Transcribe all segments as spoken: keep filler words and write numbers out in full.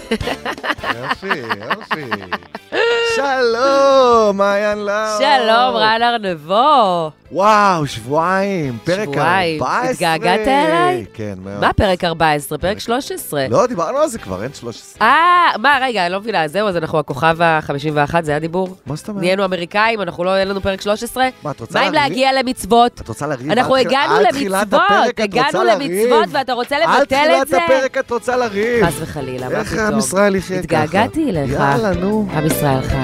יופי, יופי. שלום, מעיין לאור. שלום, רן ארנבו. וואו, שבועיים, פרק שבועיים. ארבע עשרה. התגעגעת אליי? כן, מאוד. מה פרק ארבע עשרה? פרק שלוש עשרה. לא, דיברנו על זה כבר, אין שלוש עשרה. אה, מה, רגע, אני לא מבינה, זהו, אז אנחנו הכוכב ה-חמישים ואחת, זה הדיבור? מה זאת אומרת? נהיינו אמריקאים, אנחנו לא, אין לנו פרק שלוש עשרה? מה, את רוצה מה אם לריב? להגיע למצוות? את רוצה לריב? אנחנו עד- הגענו עד תחילת למצוות, הפרק את הגענו רוצה לריב? למצוות, ואתה רוצה לבטל את עד זה? תחילת הפרק את רוצה לריב. חס וחלילה, מה איך פתאום? עם ישראל יחיה ככה? התגעגעתי אליך. יאללה, נו. עם ישראל חי.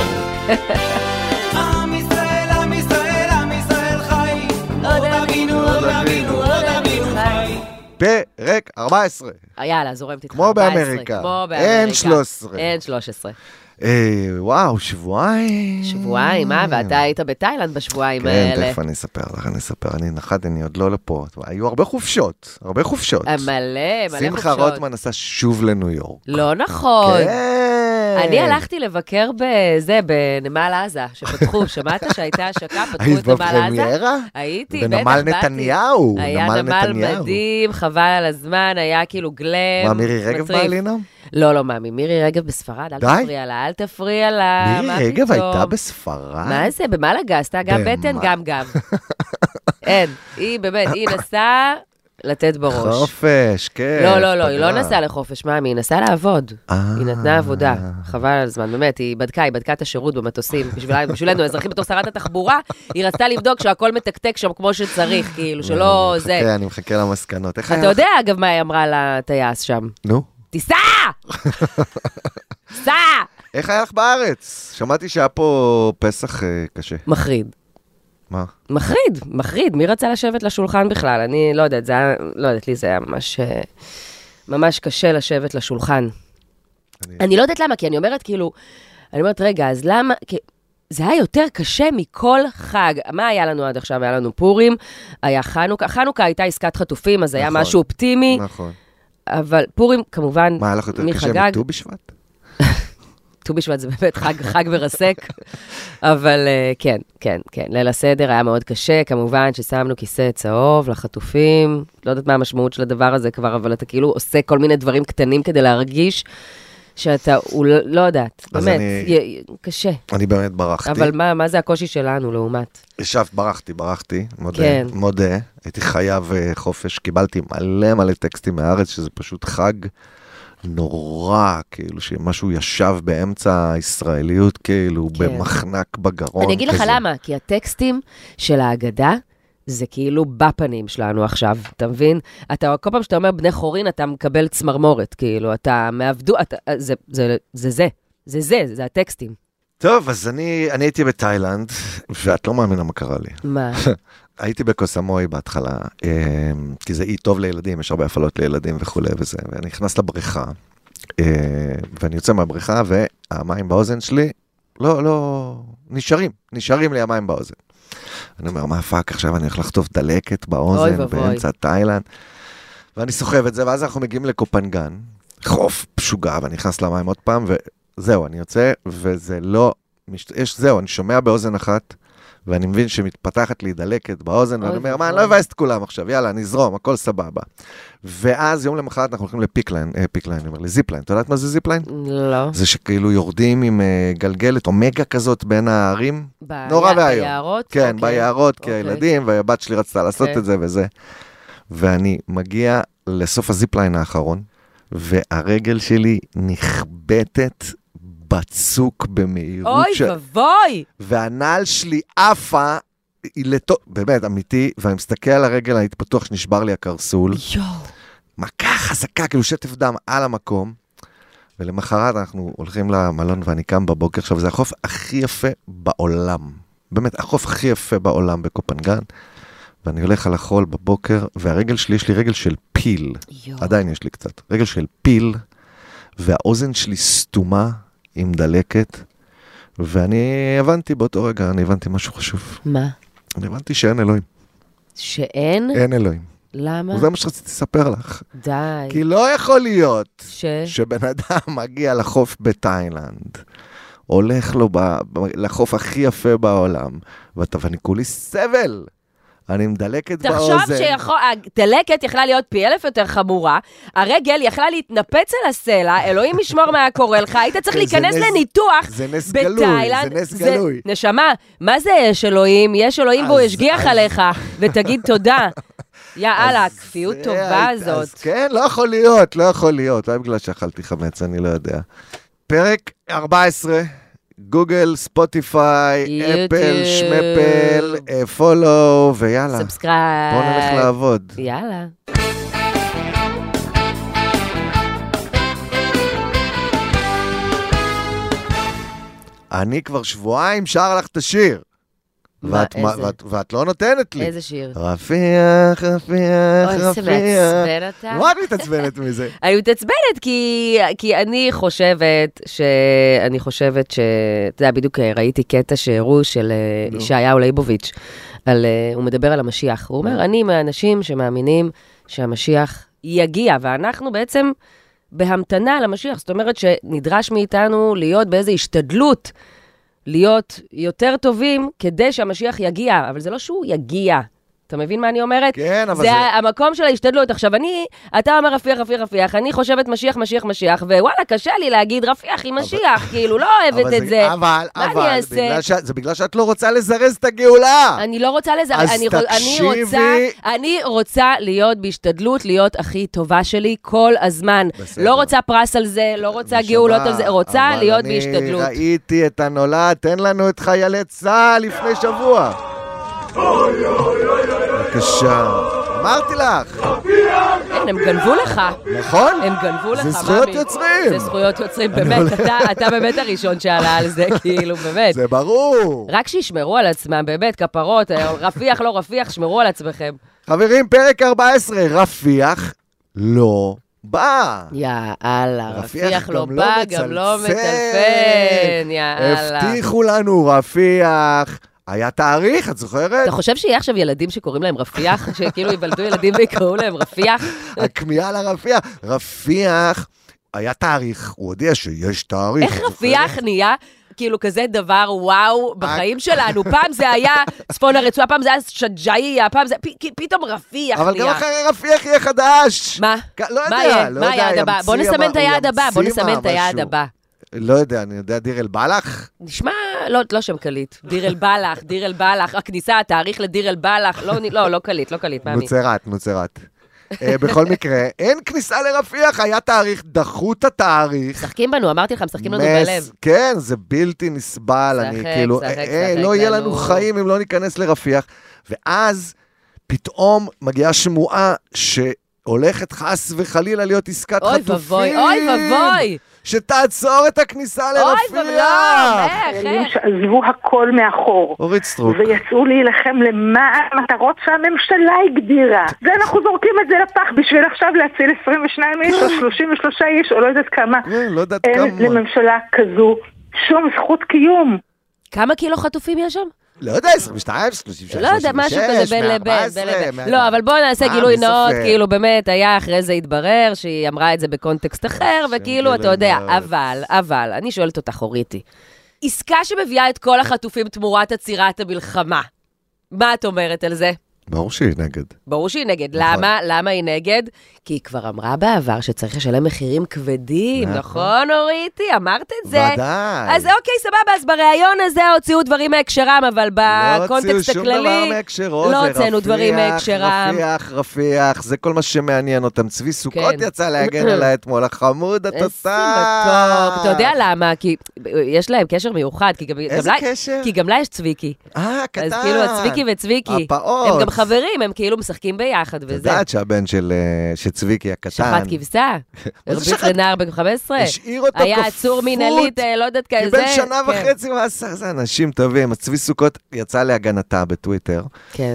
עם ישראל, עם ישראל, עם ישראל חי. עוד אבינו, עוד אבינו, עוד אבינו חי. פרק ארבע עשרה. יאללה, זורמת איתך. כמו ארבע עשרה, באמריקה. כמו אין באמריקה. שלוש עשרה. אין שלוש עשרה. אה, וואו, שבועיים. שבועיים, אה? ואתה היית בתאילנד בשבועיים כן, האלה. תכף אני אספר לך, אני אספר. אני נחת, אני עוד לא לפה. היו הרבה חופשות, הרבה חופשות. מלא, מלא חופשות. שמחה רוטמן נסע שוב לניו יורק. לא נכון. כן. אני הלכתי לבקר בזה, בנמל עזה, שפתחו, שמעת שהייתה השקה, פתחו היית את נמל עזה? בפרמיירה? הייתי, בטח, בנמל באתי. נתניהו. היה נמל מדהים, חבל על הזמן, היה כאילו גלם. מה, מירי רגב מטריף. באה לינם? לא, לא, מאמי, מירי רגב בספרד, אל די. תפריע לה, אל תפריע לה, מה פתאום? מירי רגב הייתה בספרד? מה זה, במלאגה, עשתה גם במה? בטן, גם גם. אין, היא באמת, היא נסעה לתת בראש. חופש, כן. לא, לא, לא, היא לא נסעה לחופש, מאמי, היא נסעה לעבוד. אה. היא נתנה עבודה, חבל על הזמן, באמת, היא בדקה, היא בדקה את השירות במטוסים, בשבילנו, בשבילנו, האזרחים בתור שרת התחבורה, היא רצתה לבדוק שהכל מתקתק שם כמו שצריך, כאילו, שלא אני זה. מחכה, אני מחכה למסקנות. איך היה אתה לך? יודע, אגב, מה היא אמרה לטייס שם? נו. תיסע! סע! איך היה לך בארץ? שמעתי שהיה פה פסח אה, קשה. מחריד. מה? מחריד, מחריד. מי רצה לשבת לשולחן בכלל? אני לא יודעת, זה היה, לא יודעת לי, זה היה ממש, אה, ממש קשה לשבת לשולחן. אני- אני לא יודעת למה, כי אני אומרת כאילו, אני אומרת, רגע, אז למה, כי זה היה יותר קשה מכל חג. מה היה לנו עד עכשיו? היה לנו פורים, היה חנוכה, חנוכה הייתה עסקת חטופים, אז היה נכון. משהו אופטימי, נכון. אבל פורים, כמובן, מה, היה לך יותר מי קשה חגג? מט"ו בשבט? ט"ו בשבט זה באמת חג, חג ורסק, אבל uh, כן, כן, כן. ליל הסדר היה מאוד קשה, כמובן ששמנו כיסא צהוב לחטופים, לא יודעת מה המשמעות של הדבר הזה כבר, אבל אתה כאילו עושה כל מיני דברים קטנים כדי להרגיש שאתה, הוא לא, לא יודעת, אז באמת, אני- י, קשה. אני באמת ברחתי. אבל מה, מה זה הקושי שלנו לעומת? ישבת, ברחתי, ברחתי, מודה, כן. מודה. הייתי חייב אה, חופש, קיבלתי מלא מלא טקסטים מהארץ, שזה פשוט חג נורא, כאילו שמשהו ישב באמצע הישראליות, כאילו כן. במחנק בגרון. אני אגיד לך כזה. למה, כי הטקסטים של ההגדה, זה כאילו בפנים שלנו עכשיו, אתה מבין? אתה, כל פעם שאתה אומר בני חורין, אתה מקבל צמרמורת, כאילו, אתה מעבדו, אתה, זה, זה, זה, זה, זה, זה, זה הטקסטים. טוב, אז אני, אני הייתי בתאילנד, ואת לא מאמינה מה קרה לי. מה? הייתי בקוסמוי בהתחלה, אה, כי זה אי טוב לילדים, יש הרבה הפעלות לילדים וכו' וזה, ואני נכנס לבריכה, אה, ואני יוצא מהבריכה, והמים באוזן שלי, לא, לא, נשארים, נשארים לי המים באוזן. אני אומר, מה פאק, עכשיו אני הולך לחטוף דלקת באוזן, אוי ובוי. באמצע תאילנד, ואני סוחב את זה, ואז אנחנו מגיעים לקופנגן, חוף משוגע, ואני נכנס למים עוד פעם, וזהו, אני יוצא, וזה לא, יש, זהו, אני שומע באוזן אחת, ואני מבין שמתפתחת לי דלקת באוזן, ואני אומר, מה, אני לא אבאס את כולם עכשיו, יאללה, נזרום, הכל סבבה. ואז יום למחרת אנחנו הולכים לפיקליין, אה, פיקליין, אני אומר לי, זיפליין, אתה יודעת מה זה זיפליין? לא. זה שכאילו יורדים עם אה, גלגלת או מגה כזאת בין הערים, נורא ואיום. ביערות? כן, אוקיי. ביערות אוקיי. כילדים, והבת שלי רצתה לעשות אוקיי. את זה וזה. ואני מגיע לסוף הזיפליין האחרון, והרגל שלי נכבטת בצוק במהירות. אוי ש- ובוי! והנעל שלי עפה, היא לטו... באמת, אמיתי, ואני מסתכל על הרגל, הייתי בטוח שנשבר לי הקרסול. יואו. מכה חזקה, כאילו שטף דם על המקום. ולמחרת אנחנו הולכים למלון, ואני קם בבוקר. עכשיו, זה החוף הכי יפה בעולם. באמת, החוף הכי יפה בעולם בקופנגן. ואני הולך על החול בבוקר, והרגל שלי, יש לי רגל של פיל. יואו. עדיין יש לי קצת. רגל של פיל, והאוזן שלי סתומה עם דלקת. ואני הבנתי באותו רגע, אני הבנתי משהו חשוב. מה? אני הבנתי שאין אלוהים. שאין? אין אלוהים. למה? וזה מה שרציתי לספר לך. די. כי לא יכול להיות ש... שבן אדם מגיע לחוף בתאילנד, הולך לו ב... ב- לחוף הכי יפה בעולם, ואתה ואני כולי סבל. אני מדלקת באוזן. תחשוב שהדלקת יכלה להיות פי אלף יותר חמורה, הרגל יכלה להתנפץ על הסלע, אלוהים ישמור מה קורה לך, היית צריך להיכנס לניתוח זה נס גלוי, זה נס גלוי. נשמה, מה זה יש אלוהים? יש אלוהים והוא השגיח עליך, ותגיד תודה. יאללה, כפיות טובה הזאת. אז כן, לא יכול להיות, לא יכול להיות. לא בגלל שאכלתי חמץ, אני לא יודע. פרק ארבע עשרה, גוגל, ספוטיפיי, אפל, שמפל, פולו, ויאללה. סאבסקרייב. בואו נלך לעבוד. יאללה. אני כבר שבועיים שר לך את השיר. ואת, מה, איזה? ואת, ואת לא נותנת לי. איזה שיר? רפיח, רפיח, אוי, זה מעצבן אותה. מה את מתעצבנת מזה? אני מתעצבנת כי, כי אני חושבת שאני חושבת ש... אתה יודע, בדיוק ראיתי קטע שהראו של ישעיהו ליבוביץ', על, הוא מדבר על המשיח. הוא אומר, אני מהאנשים שמאמינים שהמשיח יגיע, ואנחנו בעצם בהמתנה למשיח. זאת אומרת שנדרש מאיתנו להיות באיזו השתדלות, להיות יותר טובים כדי שהמשיח יגיע, אבל זה לא שהוא יגיע. אתה מבין מה אני אומרת? כן, אבל זה... זה... המקום של ההשתדלות. עכשיו, אני, אתה אומר רפיח, רפיח, רפיח, אני חושבת משיח, משיח, משיח, ווואלה, קשה לי להגיד רפיח עם משיח, כאילו, לא אוהבת את זה. אבל, מה אבל, אני אעשה? ש... זה בגלל שאת לא רוצה לזרז את הגאולה. אני לא רוצה לזרז, אז אני, תקשיבי. אני רוצה, אני רוצה להיות בהשתדלות, להיות הכי טובה שלי כל הזמן. בסדר. לא רוצה פרס על זה, לא רוצה גאולות על זה, רוצה להיות בהשתדלות. אבל אני ראיתי את הנולד, תן לנו את חיילי צה"ל לפני שבוע. בבקשה, אמרתי לך. אין, הם גנבו לך. נכון? הם גנבו לך, זה זכויות יוצרים. זה זכויות יוצרים, באמת, אתה, אתה באמת הראשון שעלה על זה, כאילו, באמת. זה ברור. רק שישמרו על עצמם, באמת, כפרות, רפיח, לא רפיח, שמרו על עצמכם. חברים, פרק ארבע עשרה, רפיח לא בא. יאללה, רפיח, רפיח לא גם בא, לא גם לא מצלצל. מטלפן, יאללה. הבטיחו לנו רפיח. היה תאריך, את זוכרת? אתה חושב שיהיה עכשיו ילדים שקוראים להם רפיח? שכאילו יבלדו ילדים ויקראו להם רפיח? הכמיהה לרפיח. רפיח, היה תאריך, הוא הודיע שיש תאריך. איך רפיח נהיה כאילו כזה דבר וואו בחיים שלנו? פעם זה היה צפון הרצועה, פעם זה היה שג'איה, פעם זה פתאום רפיח נהיה. אבל גם אחרי רפיח יהיה חדש. מה? לא מה יודע, יהיה? לא מה יודע. היעד הבא? בוא נסמן את היעד הבא, בוא נסמן את היעד הבא. לא יודע, אני יודע, דיר אל בלח? נשמע, לא, לא שם קליט. דיר אל בלח, דיר אל בלח, הכניסה, התאריך לדיר אל בלח, לא, לא, לא קליט, לא קליט, מאמי. נוצרת, נוצרת. בכל מקרה, אין כניסה לרפיח, היה תאריך, דחו את התאריך. משחקים בנו, אמרתי לך, משחקים לנו בלב. כן, זה בלתי נסבל, אני כאילו, לא יהיה לנו חיים אם לא ניכנס לרפיח. ואז פתאום מגיעה שמועה שהולכת חס וחלילה להיות עסקת חטופים. אוי ובוי, אוי ובוי. שתעצור את הכניסה לרפיח. אוי ולא, איך? שעזבו הכל מאחור. אורית סטרוק. ויצאו להילחם למען המטרות שהממשלה הגדירה. ואנחנו זורקים את זה לפח בשביל עכשיו להציל עשרים ושניים איש או שלושים ושלושה איש או לא יודעת כמה. לא יודעת כמה. אין לממשלה כזו שום זכות קיום. כמה קילו חטופים יש שם? לא יודע, עשרים ושתיים, שלושים ושש, לא יודע, משהו כזה בין לבין. לא, אבל בואו נעשה גילוי נאות, כאילו באמת היה אחרי זה התברר שהיא אמרה את זה בקונטקסט אחר, וכאילו, אתה יודע, אבל, אבל, אני שואלת אותך, אוריתי, עסקה שמביאה את כל החטופים תמורת עצירת המלחמה, מה את אומרת על זה? ברור שהיא נגד. ברור שהיא נגד. למה? למה היא נגד? כי היא כבר אמרה בעבר שצריך לשלם מחירים כבדים, נכון, אוריתי? אמרת את זה. ודאי. אז אוקיי, סבבה, אז בריאיון הזה הוציאו דברים מהקשרם, אבל בקונטקסט הכללי, לא הוצאנו דברים מהקשרם. רפיח, רפיח, זה כל מה שמעניין אותם. צבי סוכות יצא להגן עליה אתמול, החמוד, התוצאה. אתה יודע למה? כי יש להם קשר מיוחד. איזה קשר? כי גם לה יש צביקי. אה, קטן. אז כאילו, הצביקי וצביקי. הפעות. הם גם חברים, הם כאילו משחקים ביחד וזה. תדעת שהבן של צביקי הקטן. שחט כבשה. הרביץ לנער בן חמש עשרה. השאיר אותו כפות. היה עצור מנהלית, לא יודעת כזה. קיבל שנה וחצי מאסר, זה אנשים טובים. אז צבי סוכות יצא להגנתה בטוויטר. כן.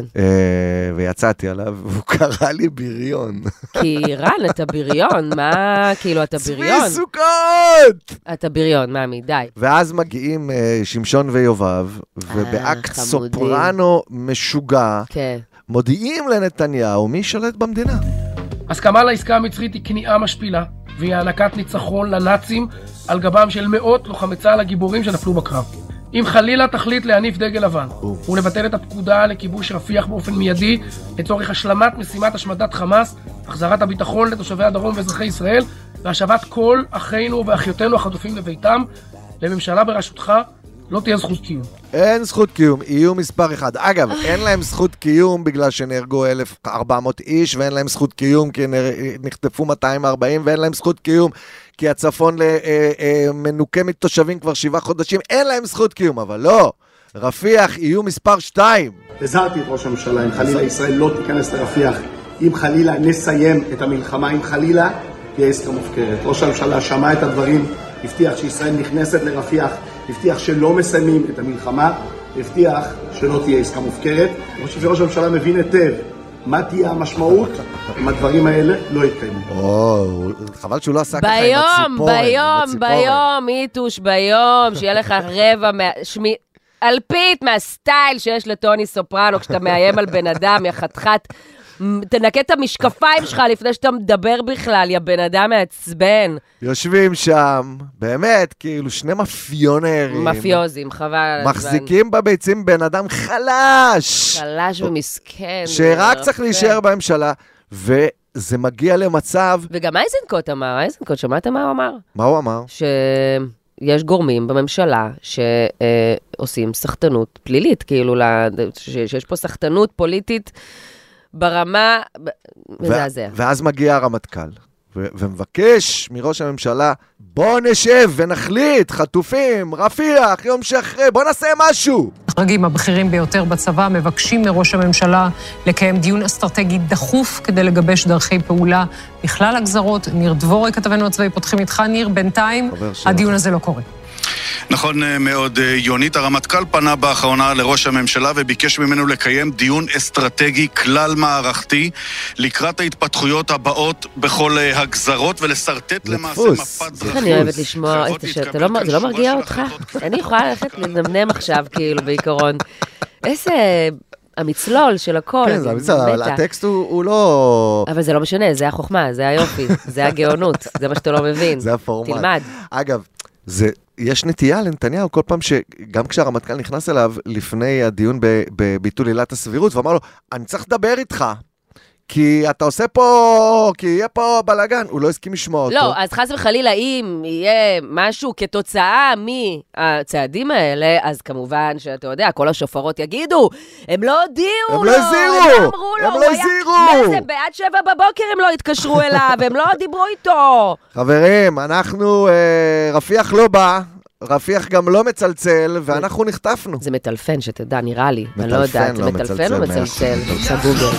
ויצאתי עליו, והוא קרא לי בריון. כי רן, אתה בריון, מה, כאילו, אתה בריון. צבי סוכות! אתה בריון, מאמי, די. ואז מגיעים שמשון ויובב, ובאקט סופרנו משוגע, כן. מודיעים לנתניהו מי שולט במדינה. הסכמה לעסקה המצרית היא כניעה משפילה, והיא הענקת ניצחון לנאצים על גבם של מאות לוחמי צה"ל הגיבורים שנפלו בקרב. אם חלילה תחליט להניף דגל לבן ולבטל את הפקודה לכיבוש רפיח באופן מיידי לצורך השלמת משימת השמדת חמאס, החזרת הביטחון לתושבי הדרום ואזרחי ישראל והשבת כל אחינו ואחיותינו החטופים לביתם, לממשלה בראשותך לא תהיה זכות קיום. אין זכות קיום, איום מספר אחד. אגב, אין להם זכות קיום בגלל שנהרגו אלף וארבע מאות איש, ואין להם זכות קיום כי נחטפו מאתיים וארבעים, ואין להם זכות קיום כי הצפון מנוקה מתושבים כבר שבעה חודשים, אין להם זכות קיום, אבל לא. רפיח, איום מספר שתיים. הזהרתי את ראש הממשלה, אם חלילה ישראל לא תיכנס לרפיח, אם חלילה נסיים את המלחמה, אם חלילה תהיה עסקה מופקרת. ראש הממשלה שמע את הדברים, הבטיח שישראל נכנסת לרפיח, הבטיח שלא מסיימים את המלחמה, הבטיח שלא תהיה עסקה מופקרת. אני חושב שראש הממשלה מבין היטב מה תהיה המשמעות אם הדברים האלה לא יתקיימו. או, חבל שהוא לא עשה ככה עם ביום, הציפורן. ביום, ביום, איתוש, ביום, שיהיה לך רבע, שמי, אלפית מהסטייל שיש לטוני סופרנו, כשאתה מאיים על בן אדם, יא חתיכת, תנקה את המשקפיים שלך לפני שאתה מדבר בכלל, יא בן אדם מעצבן. יושבים שם, באמת, כאילו שני מאפיונרים. מאפיוזים, חבל. מחזיקים בביצים בן אדם חלש. חלש ומסכן. שרק צריך להישאר בממשלה, וזה מגיע למצב... וגם אייזנקוט אמר, אייזנקוט, שמעת מה הוא אמר? מה הוא אמר? שיש גורמים בממשלה שעושים סחטנות פלילית, כאילו, שיש פה סחטנות פוליטית, ברמה, מזעזע. ואז מגיע הרמטכ"ל, ומבקש מראש הממשלה, בוא נשב ונחליט, חטופים, רפיח, יום שאחרי, בוא נעשה משהו. הדרגים הבכירים ביותר בצבא מבקשים מראש הממשלה לקיים דיון אסטרטגי דחוף כדי לגבש דרכי פעולה בכלל הגזרות. ניר דבורי, כתבנו הצבאי, פותחים איתך, ניר, בינתיים הדיון הזה לא קורה. נכון מאוד, יונית. הרמטכ"ל פנה באחרונה לראש הממשלה וביקש ממנו לקיים דיון אסטרטגי כלל מערכתי לקראת ההתפתחויות הבאות בכל הגזרות ולסרטט למעשה מפת דרכים. אני אוהבת לשמוע, זה לא מרגיע אותך? אני יכולה ללכת לנמנם עכשיו כאילו בעיקרון. איזה המצלול של הכל. כן, זה המצלול, אבל הטקסט הוא לא... אבל זה לא משנה, זה החוכמה, זה היופי, זה הגאונות, זה מה שאתה לא מבין. זה הפורמט. תלמד. אגב, זה... יש נטייה לנתניהו כל פעם שגם כשהרמטכ"ל נכנס אליו לפני הדיון בביטול עילת הסבירות, ואמר לו, אני צריך לדבר איתך, כי אתה עושה פה, כי יהיה פה בלגן, הוא לא הסכים לשמוע אותו. לא, אז חס וחלילה, אם יהיה משהו כתוצאה מהצעדים האלה, אז כמובן שאתה יודע, כל השופרות יגידו, הם לא הודיעו לו, הם לא הזהירו, הם לא הזהירו. מה זה, בעד שבע בבוקר הם לא התקשרו אליו, הם לא דיברו איתו. חברים, אנחנו, רפיח לא בא, רפיח גם לא מצלצל, ואנחנו נחטפנו. זה מטלפן, שתדע, נראה לי. אני לא יודעת, זה מטלפן או מצלצל? עושה גוגל.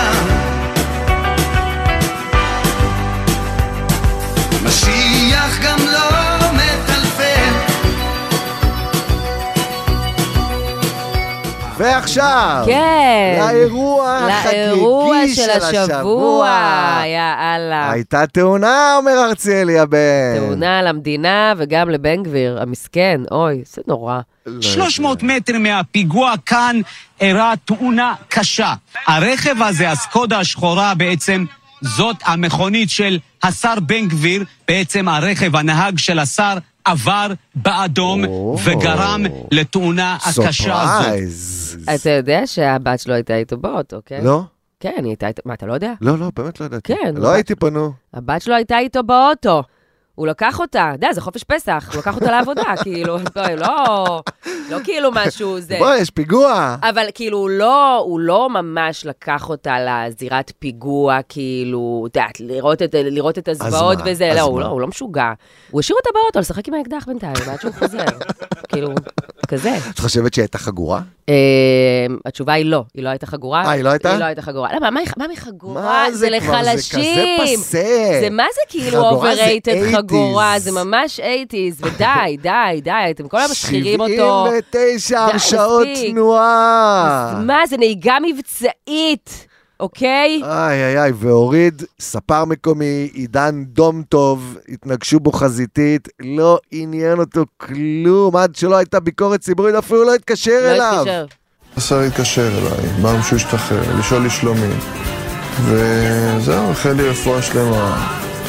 משיח גם לא מטלפן. ועכשיו, כן, לאירוע החגיגי של השבוע. יאללה. הייתה תאונה, אומר הרצלי הבן. תאונה למדינה וגם לבן גביר, המסכן, אוי, זה נורא. שלוש מאות מטר מהפיגוע כאן אירעה תאונה קשה. הרכב הזה, הסקודה השחורה בעצם, זאת המכונית של השר בן גביר, בעצם הרכב, הנהג של השר, עבר באדום וגרם לתאונה הקשה הזאת. אתה יודע שהבת שלו הייתה איתו באוטו, כן? לא. כן, היא הייתה איתו, מה, אתה לא יודע? לא, לא, באמת לא ידעתי. כן. לא הייתי פנו. הבת שלו הייתה איתו באוטו. הוא לקח אותה, אתה יודע, זה חופש פסח, הוא לקח אותה לעבודה, כאילו, לא, לא כאילו משהו, זה... בוא, יש פיגוע. אבל כאילו, הוא לא, הוא לא ממש לקח אותה לזירת פיגוע, כאילו, אתה יודעת, לראות את, לראות את הזוועות וזה, לא, הוא לא, הוא לא משוגע. הוא השאיר אותה באוטו, לשחק עם האקדח בינתיים, ועד שהוא חוזר, כאילו, כזה. את חושבת שהיא הייתה חגורה? התשובה היא לא, היא לא הייתה חגורה. אה, היא לא הייתה? היא לא הייתה חגורה. למה, מה מחגורה? זה לחלשים. זה כזה פסה. זה מה זה כאילו overrated חגורה? זה ממש שמונים, ודי, די, די, אתם כל היום משחירים אותו. שבעים ותשע הרשאות תנועה. מה זה, נהיגה מבצעית, אוקיי? איי, איי, איי, והוריד ספר מקומי, עידן דום טוב, התנגשו בו חזיתית, לא עניין אותו כלום, עד שלא הייתה ביקורת ציבורית, אפילו לא התקשר אליו. לא התקשר. השר התקשר אליי, בא שהוא השתחרר, לשאול לי שלומי, וזהו, החל לי רפואה שלמה.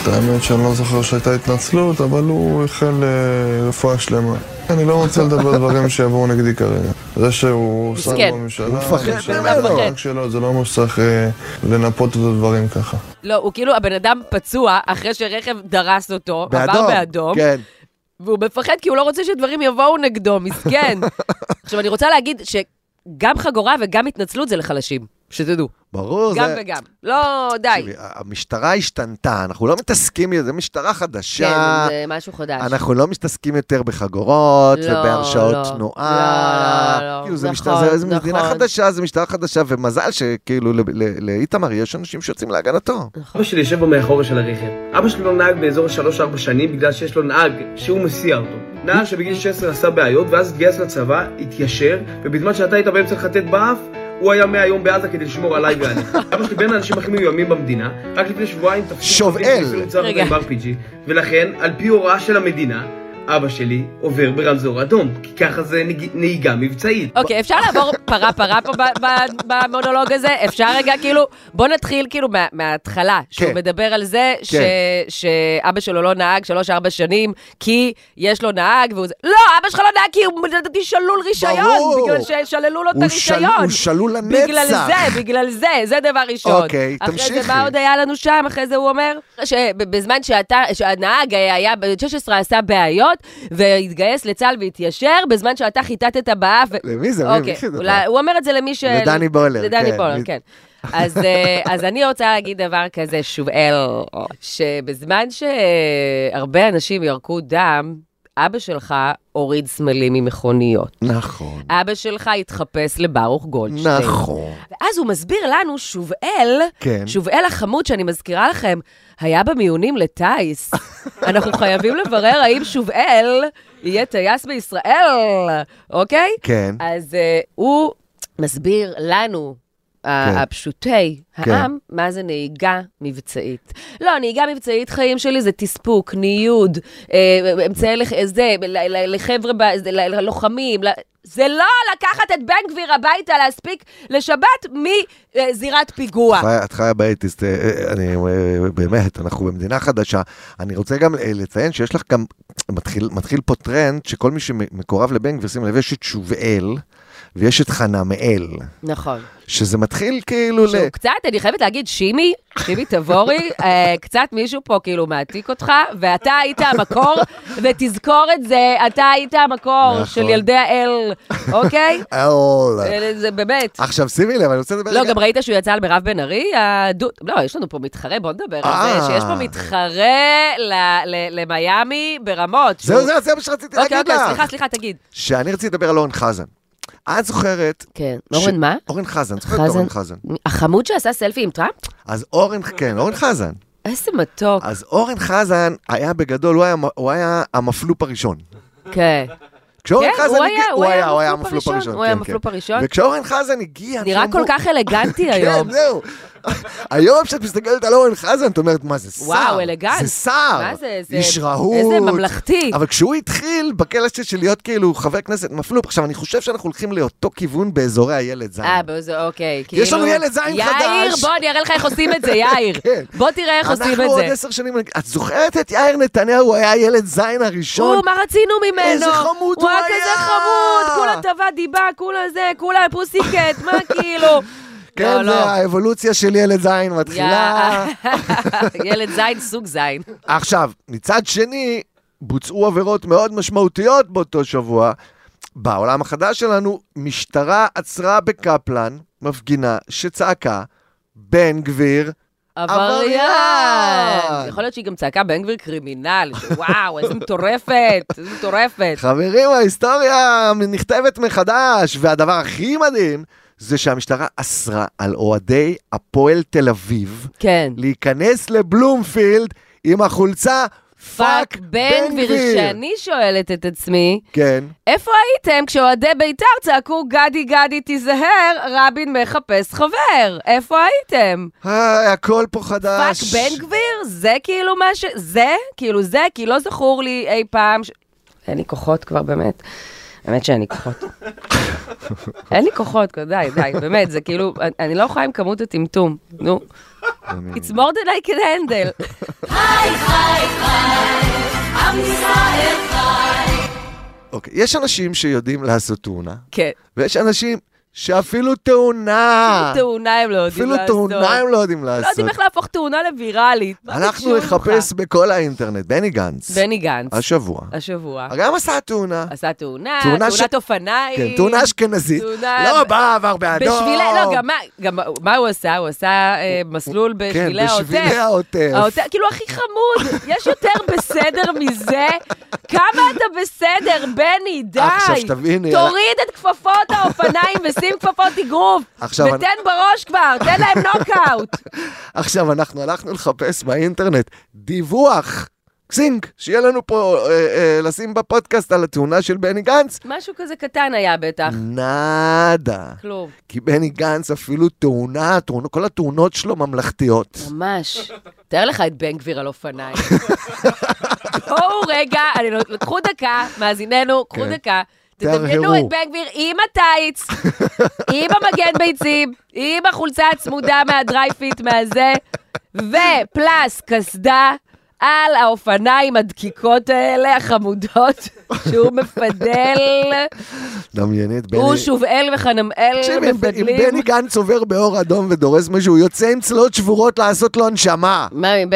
האמת שאני לא זוכר שהייתה התנצלות, אבל הוא החל רפואה שלמה. אני לא רוצה לדבר דברים שיבואו נגדי כרגע. זה שהוא שר בממשלה, הוא מפחד, זה לא אומר שצריך לנפות את הדברים ככה. לא, הוא כאילו, הבן אדם פצוע אחרי שרכב דרס אותו, עבר באדום. כן. והוא מפחד כי הוא לא רוצה שדברים יבואו נגדו, מסכן. עכשיו, אני רוצה להגיד שגם חגורה וגם התנצלות זה לחלשים, שתדעו. ברור, גם זה... וגם. לא, די. המשטרה השתנתה, אנחנו לא מתעסקים, זה משטרה חדשה. כן, זה משהו חדש. אנחנו לא מתעסקים יותר בחגורות, לא, ובהרשאות לא, תנועה. לא, לא, כאילו, לא. זה נכון, משטרה, זה, זה נכון. מדינה חדשה, זה משטרה חדשה, ומזל שכאילו לאיתמר יש אנשים שיוצאים להגנתו. נכון. אבא שלי יושב במאחורה של הרכב. אבא שלי לא נהג באזור שלוש ארבע שנים, בגלל שיש לו נהג שהוא מסיע אותו. נהג שבגיל שש עשרה עשה בעיות, ואז התגייס לצבא, התיישר, ובזמן שאתה היית באמצע לחטט באף, הוא היה מהיום בעזה כדי לשמור עליי ועליך. אבא שלי בין האנשים הכי מיוממים במדינה, רק לפני שבועיים תפסו שובאל. ולכן, על פי הוראה של המדינה, אבא שלי עובר ברמזור אדום, כי ככה זה נהיגה מבצעית. אוקיי, אפשר לעבור פרה פרה פה במונולוג הזה? אפשר רגע, כאילו, בוא נתחיל כאילו מההתחלה, שהוא מדבר על זה שאבא שלו לא נהג שלוש ארבע שנים, כי יש לו נהג, והוא זה, לא, אבא שלך לא נהג, כי הוא לדעתי שלול רישיון, בגלל ששללו לו את הרישיון. הוא שלול לנצח. בגלל זה, בגלל זה, זה דבר ראשון. אוקיי, תמשיכי. אחרי זה, מה עוד היה לנו שם? אחרי זה הוא אומר, שבזמן שהנהג היה, ב-שש עשרה עשה בעיות, והתגייס לצה"ל והתיישר, בזמן שאתה חיטטת באף. למי זה? אוקיי, הוא אומר את זה למי ש... לדני בולר. לדני בולר, כן. אז אני רוצה להגיד דבר כזה, שובאל, שבזמן שהרבה אנשים ירקו דם, אבא שלך הוריד סמלים ממכוניות. נכון. אבא שלך התחפש לברוך גולדשטיין. נכון. ואז הוא מסביר לנו, שובאל, כן. שובאל החמוד שאני מזכירה לכם, היה במיונים לטייס. אנחנו חייבים לברר האם שובאל יהיה טייס בישראל, אוקיי? כן. אז uh, הוא מסביר לנו, כן. הפשוטי העם, כן. מה זה נהיגה מבצעית. לא, נהיגה מבצעית חיים שלי זה תספוק, ניוד, אמצעי לזה, לחבר'ה, ללוחמים, זה לא לקחת את בן גביר הביתה להספיק לשבת מזירת פיגוע. את חיה באטיסט, אני באמת, אנחנו במדינה חדשה, אני רוצה גם לציין שיש לך גם, מתחיל, מתחיל פה טרנד, שכל מי שמקורב לבן גביר, שים לב, יש את שובאל, ויש את חנמאל. נכון. שזה מתחיל כאילו שהוא ל... קצת, אני חייבת להגיד, שימי, שימי תבורי, אה, קצת מישהו פה כאילו מעתיק אותך, ואתה היית המקור, ותזכור את זה, אתה היית המקור נכון. של ילדי האל, אוקיי? אל. זה באמת. עכשיו, שימי לב, אני רוצה לדבר... לא, רגע. גם ראית שהוא יצא על מירב בן ארי? הדו... לא, יש לנו פה מתחרה, בוא נדבר על זה, שיש פה מתחרה למיימי ברמות. זהו, זהו, זהו, שרציתי להגיד לך. אוקיי, אוקיי, סליחה, סליחה, תגיד. שאני רציתי לדבר על אורן חזן. את זוכרת... כן, אורן מה? אורן חזן, זוכרת אורן חזן. החמוד שעשה סלפי עם טראמפ? אז אורן, כן, אורן חזן. איזה מתוק. אז אורן חזן היה בגדול, הוא היה המפלופ הראשון. כן. כשאורן חזן הגיע, הוא היה הוא היה המפלופ הראשון. הוא היה המפלופ הראשון. וכשאורן חזן הגיע... נראה כל כך אלגנטי היום. כן, זהו. היום כשאת מסתכלת על אורן חזן, את אומרת, מה זה שר? וואו, אלגנט. זה שר. מה זה? איש רהוט. איזה ממלכתי. אבל כשהוא התחיל בקלע של להיות כאילו חבר כנסת מפלופ, עכשיו אני חושב שאנחנו הולכים לאותו כיוון באזורי הילד זין. אה, באזור, אוקיי. יש לנו ילד זין חדש. יאיר, בוא, אני אראה לך איך עושים את זה, יאיר. בוא תראה איך עושים את זה. אנחנו עוד עשר שנים, את זוכרת את יאיר נתניהו, הוא היה ילד זין הראשון. מה רצינו ממנו? איזה חמוד הוא היה. הוא היה כזה חמוד, כולה טבע דיבה, כולה זה, כולה פוסיקט, מה כאילו? כן, זה האבולוציה של ילד זין מתחילה. ילד זין, סוג זין. עכשיו, מצד שני, בוצעו עבירות מאוד משמעותיות באותו שבוע. בעולם החדש שלנו, משטרה עצרה בקפלן, מפגינה שצעקה, בן גביר, עבריין. יכול להיות שהיא גם צעקה בן גביר קרימינל. וואו, איזה מטורפת, איזה מטורפת. חברים, ההיסטוריה נכתבת מחדש, והדבר הכי מדהים, זה שהמשטרה אסרה על אוהדי הפועל תל אביב, כן. להיכנס לבלומפילד עם החולצה פאק בן גביר. שאני שואלת את עצמי, כן. איפה הייתם כשאוהדי בית"ר צעקו גדי גדי תיזהר, רבין מחפש חבר? איפה הייתם? הכל פה חדש. פאק בן גביר? זה כאילו מה ש... זה? כאילו זה? כי לא זכור לי אי פעם... ש... אין לי כוחות כבר באמת. באמת שאין לי כוחות. אין לי כוחות, די, די, באמת, זה כאילו, אני לא יכולה עם כמות הטמטום, נו. It's more than I can handle. חי, חי, חי, עם ישראל חי. אוקיי, יש אנשים שיודעים לעשות תאונה. כן. ויש אנשים שאפילו תאונה. אפילו תאונה הם לא יודעים לעשות. אפילו תאונה הם לא יודעים לעשות. לא יודעים איך להפוך תאונה לוויראלית. אנחנו נחפש בכל האינטרנט. בני גנץ. בני גנץ. השבוע. השבוע. גם עשה תאונה. עשה תאונה, תאונת אופניים. כן, תאונה אשכנזית. לא בא עבר באדום. בשבילי, לא, גם מה הוא עשה? הוא עשה מסלול בשבילי העוטף. כן, בשבילי העוטף. כאילו, הכי חמוד. יש יותר בסדר מזה? כמה אתה בסדר, בני? די. עכשיו, שתביני. תוריד את כפפות האופניים שים כפפות אגרוף, ותן בראש כבר, תן להם נוקאוט. עכשיו, אנחנו הלכנו לחפש באינטרנט דיווח, קסינק, שיהיה לנו פה אה, אה, לשים בפודקאסט על התאונה של בני גנץ. משהו כזה קטן היה בטח. נאדה. כלום. כי בני גנץ אפילו תאונה, תאונה, כל התאונות שלו ממלכתיות. ממש. תאר לך את בן גביר על אופניים. בואו רגע, אני לא, לקחו דקה, מאזיננו, קחו דקה. תדמיינו את בן גביר עם הטייץ, עם המגן ביצים, עם החולצה הצמודה מהדרייפיט, מהזה, ופלס קסדה על האופניים הדקיקות האלה, החמודות, שהוא מפדל. דמיינית, בני... הוא שובאל וחנמאל מפדלים. אם בני גנץ עובר באור אדום ודורס משהו, הוא יוצא עם צלות שבורות לעשות לו הנשמה.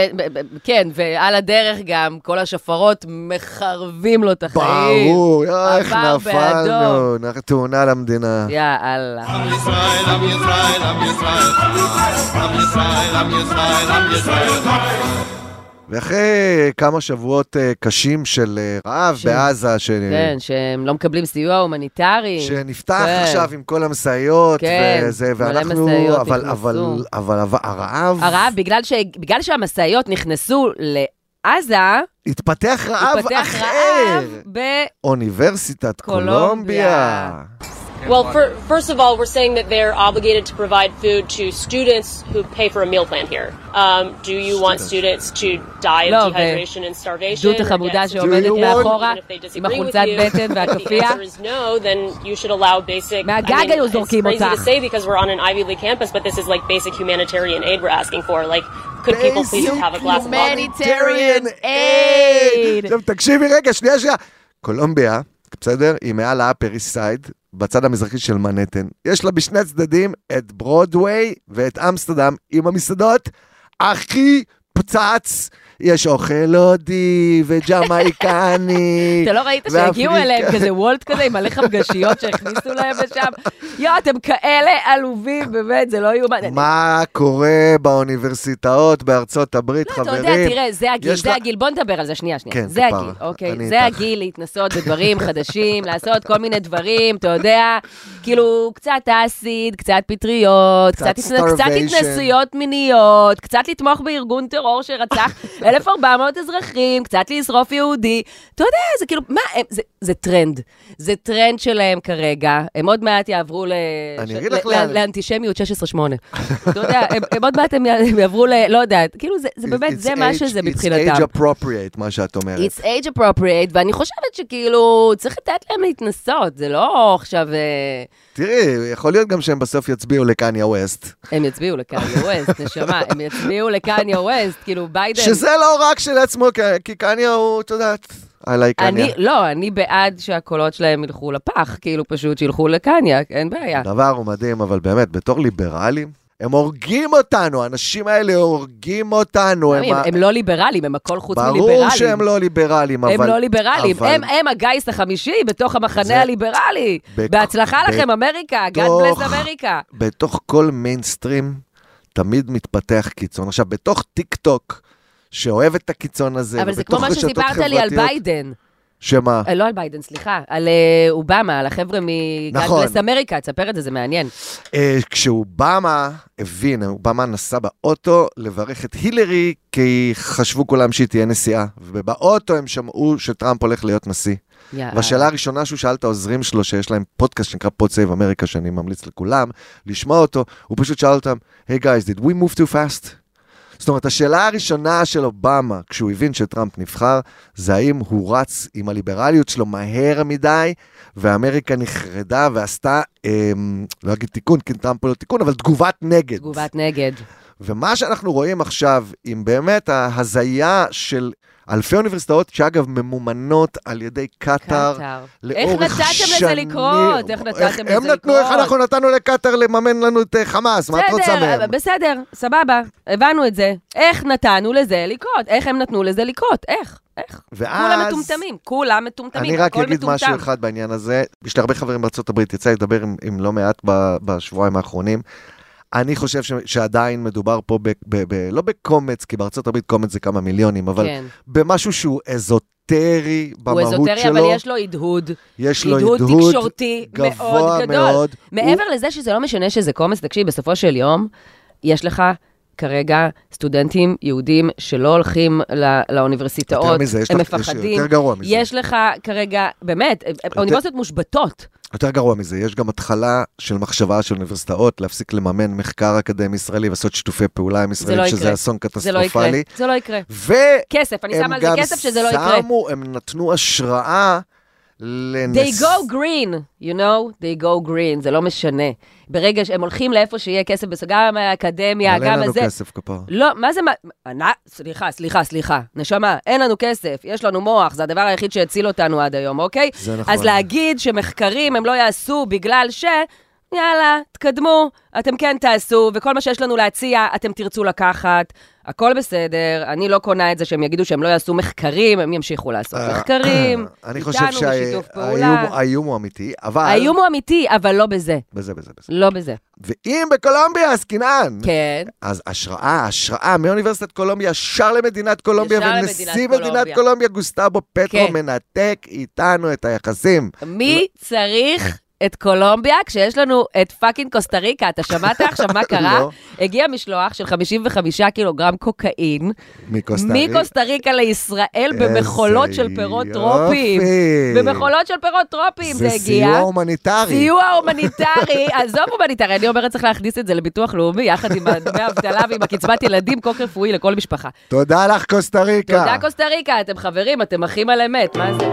כן, ועל הדרך גם, כל השפרות מחרבים לו את החיים. ברור, איך נפלנו, תאונה למדינה. יאללה. עם ישראל, עם ישראל, עם ישראל, עם ישראל, עם ישראל, עם ישראל. ואחרי כמה שבועות קשים של רעב בעזה, כן, שהם לא מקבלים סיוע הומניטרי. שנפתח עכשיו עם כל המשאיות, וזה, ואנחנו, אבל הרעב... הרעב, בגלל שהמשאיות נכנסו לעזה, התפתח רעב אחר. באוניברסיטת קולומביה. Well, for, first of all, we're saying that they're obligated to provide food to students who pay for a meal plan here. Um, do you want students to die of dehydration and starvation? דות החמודה שעומדת מאחורה, עם החולצת בטן והכפייה. If the answer is no, then you should allow basic... מהגג היו זורקים אותך. It's crazy to say because we're on an Ivy League campus, but this is like basic humanitarian aid we're asking for. Like, could people please have a glass of water? Humanitarian aid! עכשיו, תקשיבי רגע, שנייה, שנייה. קולומביה, בסדר? היא מעל האפר איסט סייד, בצד המזרחי של מנהטן. יש לה בשני צדדים את ברודוויי ואת אמסטרדם עם המסעדות הכי פצץ. יש אוכל הודי וג'מייקני. אתה לא ראית שהגיעו אליהם כזה וולט כזה עם מלא חמגשיות שהכניסו להם לשם? יו, אתם כאלה עלובים, באמת, זה לא יאומן. מה קורה באוניברסיטאות בארצות הברית, חברים? אתה יודע, תראה, זה הגיל, זה הגיל, בוא נדבר על זה, שנייה, שנייה. זה הגיל, אוקיי? זה הגיל להתנסות בדברים חדשים, לעשות כל מיני דברים, אתה יודע, כאילו, קצת אסיד, קצת פטריות, קצת התנסויות מיניות, קצת לתמוך בארגון טרור שרצח אלף וארבע מאות אזרחים, קצת לשרוף יהודי. אתה יודע, זה כאילו, מה, זה, זה טרנד. זה טרנד שלהם כרגע. הם עוד מעט יעברו ל... לאנטישמיות שש עשרה שמונה. אתה יודע, הם עוד מעט הם יעברו ל... לא יודעת, כאילו, זה באמת, זה מה שזה מבחינתם. It's age appropriate, מה שאת אומרת. It's age appropriate, ואני חושבת שכאילו, צריך לתת להם להתנסות. זה לא עכשיו... תראי, יכול להיות גם שהם בסוף יצביעו לקניה ווסט. הם יצביעו לקניה ווסט, נשמה. הם יצביעו לקניה ווסט, כאילו ביידן... שזה לא רק של עצמו, כי קניה הוא, אתה יודעת, עליי קניה. לא, אני בעד שהקולות שלהם ילכו לפח, כאילו פשוט שילכו לקניה, אין בעיה. דבר הוא מדהים, אבל באמת, בתור ליברלים, הם הורגים אותנו, האנשים האלה הורגים אותנו. הם, הם, הם לא ליברלים, הם הכל חוץ מליברלים. ברור שהם לא ליברלים, אבל... הם לא ליברלים, אבל... הם, הם הגייס החמישי בתוך המחנה זה... הליברלי. ב... בהצלחה ב... לכם, אמריקה, God bless אמריקה. בתוך כל מיינסטרים תמיד מתפתח קיצון. עכשיו, בתוך טיק טוק, שאוהב את הקיצון הזה, אבל זה כמו מה שסיפרת לי על ביידן. שמה? לא על ביידן, סליחה, על אובמה, על החבר'ה מגלגלס אמריקה, תספר את זה, זה מעניין. כשאובמה הבין, אובמה נסע באוטו לברך את הילרי, כי חשבו כולם שהיא תהיה נשיאה, ובאוטו הם שמעו שטראמפ הולך להיות נשיא. והשאלה הראשונה שהוא שאל את העוזרים שלו, שיש להם פודקאסט שנקרא פוד סייב אמריקה, שאני ממליץ לכולם, לשמוע אותו, הוא פשוט שאל אותם, hey guys, did we move too fast? זאת אומרת, השאלה הראשונה של אובמה, כשהוא הבין שטראמפ נבחר, זה האם הוא רץ עם הליברליות שלו מהר מדי, ואמריקה נחרדה ועשתה, אה, לא אגיד תיקון, כי טראמפ לא תיקון, אבל תגובת נגד. תגובת נגד. ומה שאנחנו רואים עכשיו, עם באמת ההזיה של אלפי אוניברסיטאות, שאגב ממומנות על ידי קטר, לאורך איך נתתם לזה לקרות? איך נתתם לזה לקרות? הם נתנו, איך אנחנו נתנו לקטר לממן לנו את חמאס? מה את רוצה מהם? בסדר, סבבה, הבנו את זה. איך נתנו לזה לקרות? איך הם נתנו לזה לקרות? איך? איך? כולם מטומטמים, כולם מטומטמים, אני רק אגיד משהו אחד בעניין הזה. יש לי הרבה חברים בארצות הברית, יצא לדבר עם, עם לא מעט בשבועיים האחרונים. אני חושב ש, שעדיין מדובר פה, ב, ב, ב, לא בקומץ, כי בארצות הברית קומץ זה כמה מיליונים, אבל כן. במשהו שהוא אזוטרי במהות שלו. הוא אזוטרי, אבל יש לו הדהוד. יש לו הדהוד הדהוד תקשורתי מאוד גבוה גדול. מאוד. מעבר הוא... לזה שזה לא משנה שזה קומץ, תקשיב, בסופו של יום, יש לך כרגע סטודנטים יהודים שלא הולכים לא, לאוניברסיטאות, מזה, הם לך, מפחדים. יש יותר גרוע מזה. יש לך כרגע, באמת, יותר... האוניברסיטאות מושבתות. יותר גרוע מזה, יש גם התחלה של מחשבה של אוניברסיטאות, להפסיק לממן מחקר אקדמי ישראלי, ועשות שיתופי פעולה עם ישראלים, לא שזה אסון קטסטרופלי. זה לא יקרה. ו... כסף, אני שמה על זה כסף שזה לא יקרה. הם גם שמו, הם נתנו השראה לנס... They go green, you know? They go green, זה לא משנה. ברגע שהם הולכים לאיפה שיהיה כסף, גם האקדמיה, גם הזה. אבל אין לנו כסף כפר. לא, מה זה... מה... סליחה, סליחה, סליחה. נשמה, אין לנו כסף, יש לנו מוח, זה הדבר היחיד שהציל אותנו עד היום, אוקיי? זה נכון. אז להגיד שמחקרים הם לא יעשו בגלל ש... יאללה, תקדמו, אתם כן תעשו, וכל מה שיש לנו להציע, אתם תרצו לקחת. הכל בסדר, אני לא קונה את זה שהם יגידו שהם לא יעשו מחקרים, הם ימשיכו לעשות מחקרים. אני חושב שהאיום הוא אמיתי, אבל... האיום הוא אמיתי, אבל לא בזה. בזה, בזה, בזה. לא בזה. ואם בקולומביה, עסקינן. כן. אז השראה, השראה מאוניברסיטת קולומביה, ישר למדינת קולומביה, ונשיא מדינת קולומביה, גוסטבו פטרו, מנתק איתנו את היחסים. מי צריך... את קולומביה, כשיש לנו את פאקינג קוסטה ריקה, אתה שמעת עכשיו מה קרה? הגיע משלוח של חמישים וחמישה קילוגרם קוקאין, מקוסטה ריקה לישראל, במחולות של פירות טרופיים. במחולות של פירות טרופיים זה הגיע. זה סיוע הומניטרי. סיוע הומניטרי, עזוב הומניטרי, אני אומרת צריך להכניס את זה לביטוח לאומי, יחד עם דמי אבטלה ועם הקצבת ילדים, קוק רפואי לכל משפחה. תודה לך קוסטה ריקה. תודה קוסטה ריקה, אתם חברים, אתם אחים על אמת, מה זה?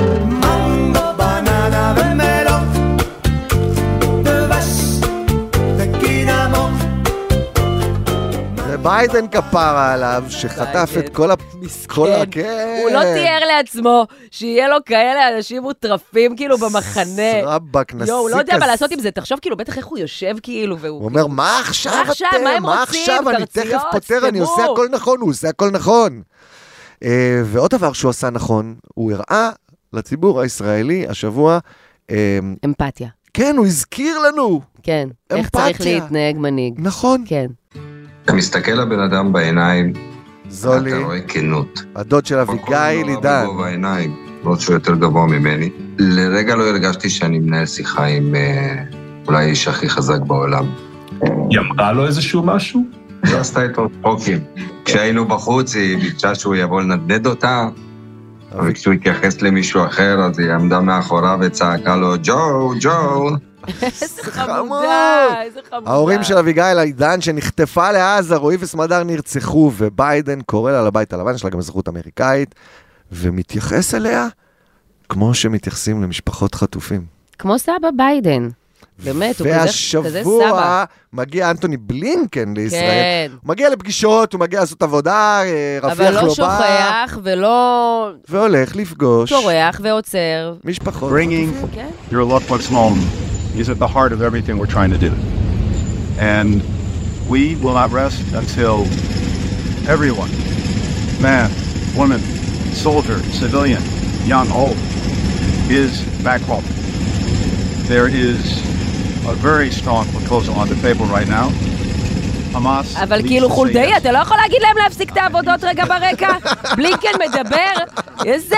ביידן כפרה עליו, שחטף את כל המסכן. הוא לא תיאר לעצמו שיהיה לו כאלה אנשים מוטרפים כאילו במחנה. סרבק, נסיק. הוא לא יודע מה לעשות עם זה, תחשוב כאילו, בטח איך הוא יושב כאילו, הוא אומר, מה עכשיו אתם? מה עכשיו? אני תכף פותר, אני עושה הכל נכון, הוא עושה הכל נכון. ועוד דבר שהוא עשה נכון, הוא הראה לציבור הישראלי השבוע... אמפתיה. כן, הוא הזכיר לנו. כן, איך צריך להתנהג מנהיג. נכון. כן. אתה מסתכל לבן אדם בעיניים, זולי, אתה רואה כנות. הדוד של אביגיל עידן. הוא בעיניים, לא שהוא יותר גבוה ממני. לרגע לא הרגשתי שאני מנהל שיחה עם אולי האיש הכי חזק בעולם. היא אמרה לו איזשהו משהו? היא עשתה איתו צחוקים. כשהיינו בחוץ, היא ביקשה שהוא יבוא לנדנד אותה, וכשהוא התייחס למישהו אחר, אז היא עמדה מאחורה וצעקה לו, ג'ו, ג'ו. איזה חמודה, איזה חמודה. ההורים של אביגיל עידן שנחטפה לעזה, רועי וסמדר נרצחו, וביידן קורא לה לבית הלבן, יש לה גם אזרחות אמריקאית, ומתייחס אליה כמו שמתייחסים למשפחות חטופים. כמו סבא ביידן. באמת, הוא כזה סבא. והשבוע מגיע אנטוני בלינקן לישראל. כן. הוא מגיע לפגישות, הוא מגיע לעשות עבודה, רפיח לא בא. אבל לא שוכח ולא... והולך לפגוש. טורח ועוצר. משפחות. Bringing your loved ones home is at the heart of everything we're trying to do. And we will not rest until everyone, man, woman, soldier, civilian, young, old, is back home. There is a very strong proposal on the table right now. Hamas... אבל כאילו חולדאי, אתה לא יכול להגיד להם להפסיק את העבודות רגע ברקע? בלינקן מדבר? איזה...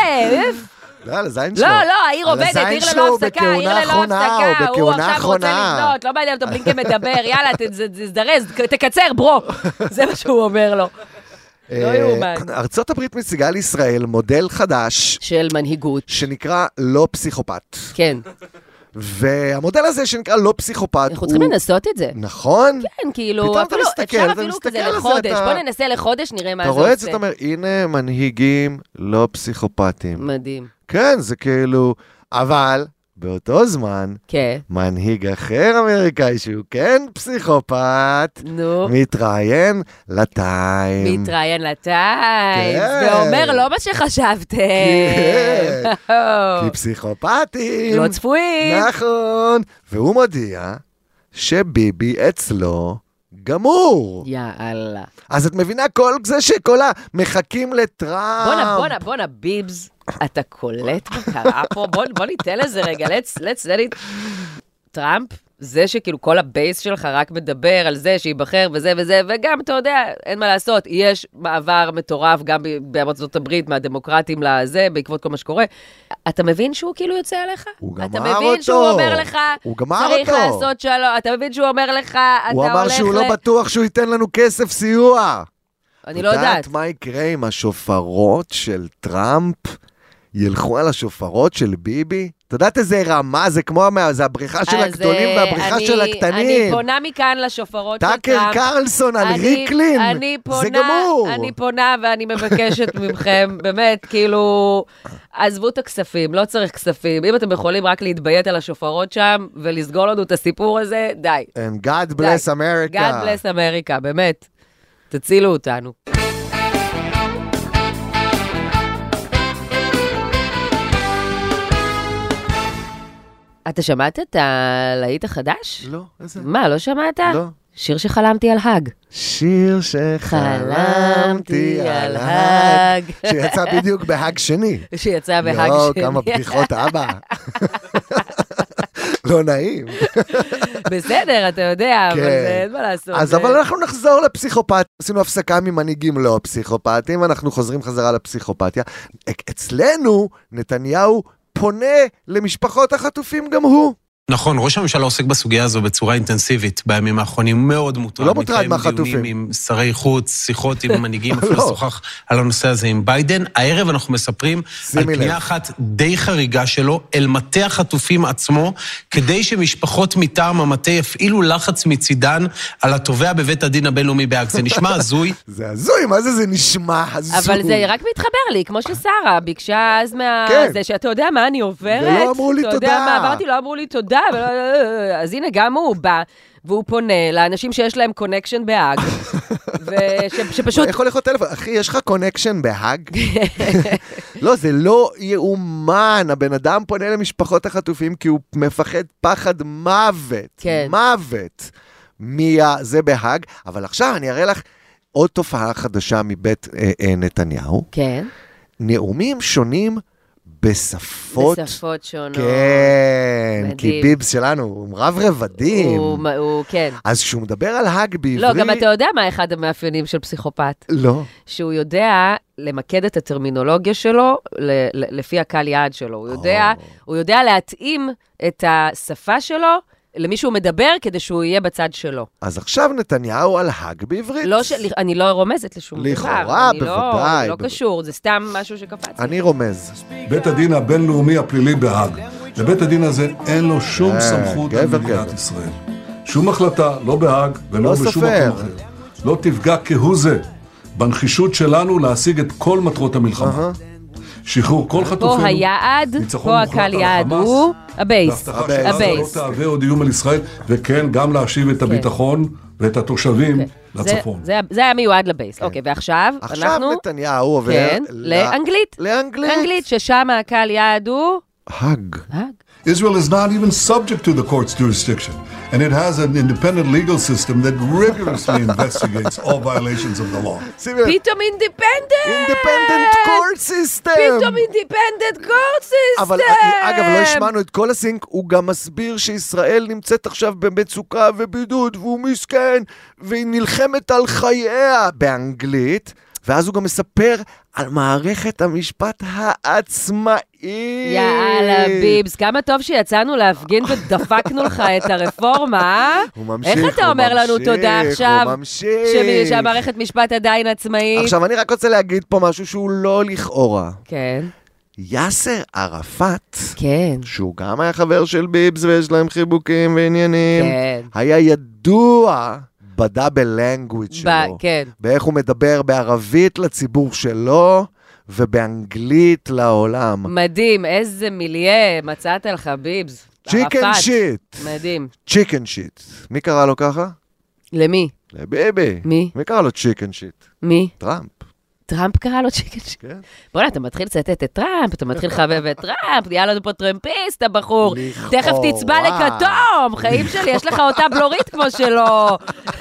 לא, לזין שלו. לא, לא, העיר עובדת, עיר ללא הפסקה, עיר ללא הפסקה, הוא עכשיו רוצה לבנות, לא מעניין אותו, בלינקן מדבר, יאללה, תזדרז, תקצר, ברו. זה מה שהוא אומר לו. לא יאומן. ארצות הברית מציגה לישראל מודל חדש. של מנהיגות. שנקרא לא פסיכופת. כן. והמודל הזה שנקרא לא פסיכופת, אנחנו צריכים לנסות את זה. נכון? כן, כאילו, אפשר אפילו כזה לחודש. בוא ננסה לחודש, נראה מה זה עושה. אתה רואה את זה, אתה אומר, הנה מנהיגים לא פסיכופטים. מדהים. כן, זה כאילו, אבל באותו זמן, כן. מנהיג אחר אמריקאי שהוא כן פסיכופת, נו. מתראיין לטיים. מתראיין לטיים, כן. ואומר לא מה שחשבתם. כן. כי פסיכופטים. לא צפויים. נכון. והוא מודיע שביבי אצלו גמור. יאללה. אז את מבינה כל זה שכל המחכים לטראמפ. בונה, בונה, בונה, ביבס, אתה קולט מה קרה פה? בוא, בוא ניתן לזה רגע, let's, let's let it. טראמפ, זה שכאילו כל הבייס שלך רק מדבר על זה שיבחר וזה וזה, וגם, אתה יודע, אין מה לעשות, יש מעבר מטורף גם בארצות הברית, מהדמוקרטים לזה, בעקבות כל מה שקורה. אתה מבין שהוא כאילו יוצא עליך? הוא גמר אתה אותו. מבין שהוא אומר לך, הוא גמר צריך אותו. לעשות שלום, אתה מבין שהוא אומר לך, אתה הוא הולך אמר שהוא ל... לא בטוח שהוא ייתן לנו כסף סיוע. אני לא יודעת. יודעת מה יקרה עם השופרות של טראמפ? ילכו על השופרות של ביבי? אתה יודעת איזה רמה? זה כמו, זה הבריחה של הגדולים והבריחה של הקטנים. אני פונה מכאן לשופרות של טראמפ. טאקר קרלסון על ריקלין. זה גמור. אני פונה ואני מבקשת מכם, באמת, כאילו, עזבו את הכספים, לא צריך כספים. אם אתם יכולים רק להתביית על השופרות שם, ולסגור לנו את הסיפור הזה, די. And God bless America. God bless America, באמת. תצילו אותנו. אתה שמעת את הלהיט החדש? לא, איזה? מה, לא שמעת? לא. שיר שחלמתי על האג. שיר שחלמתי על האג. שיצא בדיוק בהאג שני. שיצא בהאג לא, שני. כמה בדיחות אבא. לא נעים. בסדר, אתה יודע, אבל זה אין מה לעשות. אז אבל אנחנו נחזור לפסיכופת. עשינו הפסקה ממנהיגים לא פסיכופתים, אנחנו חוזרים חזרה לפסיכופתיה. אצלנו, נתניהו פונה למשפחות החטופים גם הוא. נכון, ראש הממשלה עוסק בסוגיה הזו בצורה אינטנסיבית בימים האחרונים, מאוד מוטרד. לא מוטרד מהחטופים. דיונים עם שרי חוץ, שיחות עם מנהיגים, אפילו שוחח על הנושא הזה עם ביידן. הערב אנחנו מספרים על פנייה אחת די חריגה שלו, אל מטה החטופים עצמו, כדי שמשפחות מטעם המטה יפעילו לחץ מצידן על התובע בבית הדין הבינלאומי בהאג. זה נשמע הזוי. זה הזוי, מה זה זה נשמע הזוי? אבל זה רק מתחבר לי, כמו ששרה ביקשה אז מה... זה שאתה יודע מה אני עוברת. ולא אמרו לי תודה. אתה יודע מה עברתי, לא אמרו לי תודה. אז הנה, גם הוא בא, והוא פונה לאנשים שיש להם קונקשן בהאג, ושפשוט... יכול להיות טלפון, אחי, יש לך קונקשן בהאג? לא, זה לא יאומן, הבן אדם פונה למשפחות החטופים, כי הוא מפחד פחד מוות, מוות, זה בהאג, אבל עכשיו אני אראה לך עוד תופעה חדשה מבית נתניהו, כן. נאומים שונים, בשפות... בשפות שונות. כן, מדהים. כי ביבס שלנו הוא רב רבדים. הוא, הוא, כן. אז כשהוא מדבר על האג בעברית... לא, גם אתה יודע מה אחד המאפיינים של פסיכופת? לא. שהוא יודע למקד את הטרמינולוגיה שלו לפי הקהל יעד שלו. הוא יודע, oh. הוא יודע להתאים את השפה שלו למי שהוא מדבר, כדי שהוא יהיה בצד שלו. אז עכשיו נתניהו על האג בעברית. לא ש... אני לא רומזת לשום דבר. לכאורה, בוודאי. לא, לא קשור, זה סתם משהו שקפץ. אני רומז. בית הדין הבינלאומי הפלילי בהאג. לבית הדין הזה אין לו שום סמכות על מדינת ישראל. שום החלטה, לא בהאג ולא בשום מקום אחר. לא תפגע כהוא זה בנחישות שלנו להשיג את כל מטרות המלחמה. שחרור כל חטופינו. פה היעד, פה הקהל יעד הוא הבייס. הבייס. לא תהווה עוד איום על ישראל, וכן, גם להשיב את הביטחון ואת התושבים לצפון. זה היה מיועד לבייס. אוקיי, ועכשיו אנחנו... עכשיו נתניהו עובר... לאנגלית. לאנגלית. לאנגלית, ששם הקהל יעד הוא... האג. האג. Israel is not even subject to the court's jurisdiction, and it has an independent legal system that rigorously investigates all violations of the law. פתאום independent! Independent court system! פתאום independent court system! אבל אגב, לא השמענו את כל הסינק, הוא גם מסביר שישראל נמצאת עכשיו במצוקה ובידוד, והוא מסכן, והיא נלחמת על חייה באנגלית, ואז הוא גם מספר על מערכת המשפט העצמאית. יאללה, ביבס, כמה טוב שיצאנו להפגין ודפקנו לך את הרפורמה. הוא ממשיך, איך אתה אומר לנו תודה עכשיו? הוא ממשיך. שהמערכת משפט עדיין עצמאית. עכשיו, אני רק רוצה להגיד פה משהו שהוא לא לכאורה. כן. יאסר ערפאת, כן. שהוא גם היה חבר של ביבס ויש להם חיבוקים ועניינים, כן. היה ידוע... בדאבל לנגוויץ' שלו. כן. באיך הוא מדבר בערבית לציבור שלו, ובאנגלית לעולם. מדהים, איזה מיליה מצאת לך, ביבס. צ'יקן שיט. מדהים. צ'יקן שיט. מי קרא לו ככה? למי? לביבי. מי? מי קרא לו צ'יקן שיט? מי? טראמפ. טראמפ קרא לו צ'יקן שיט? כן. בוא'נה, אתה מתחיל לצטט את טראמפ, אתה מתחיל לחבב את טראמפ, נהיה לנו פה טרמפיסט, הבחור. תכף תצבע לכתום, חיים שלי, יש לך אותה בלורית כמו שלו.